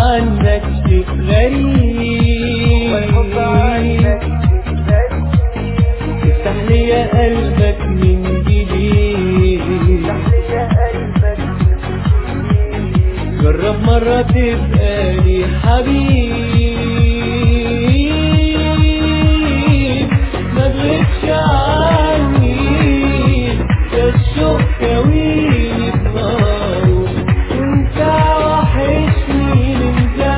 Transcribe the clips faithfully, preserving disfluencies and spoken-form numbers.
عنك شيء غريب، افتح لي يا قلبك من جديد، جرب مرة تبقى لي حبيب، ما تغيبش عني ده الشوق كويني بناره، وانت وحشني من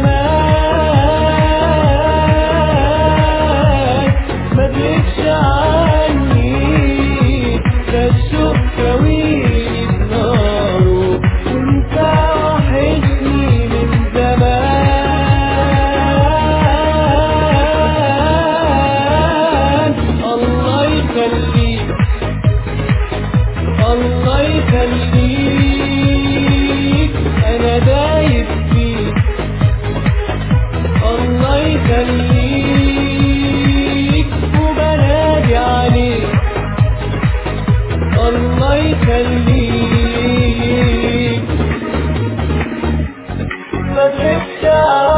زمان، ما تغيبش عني ده الشوق كويني بناره، وانت وحشني من زمان. الله يخليك الله يخليك انا دايب فيك، الله يخليك وبنادي عليك، الله يخليك ما تغيبش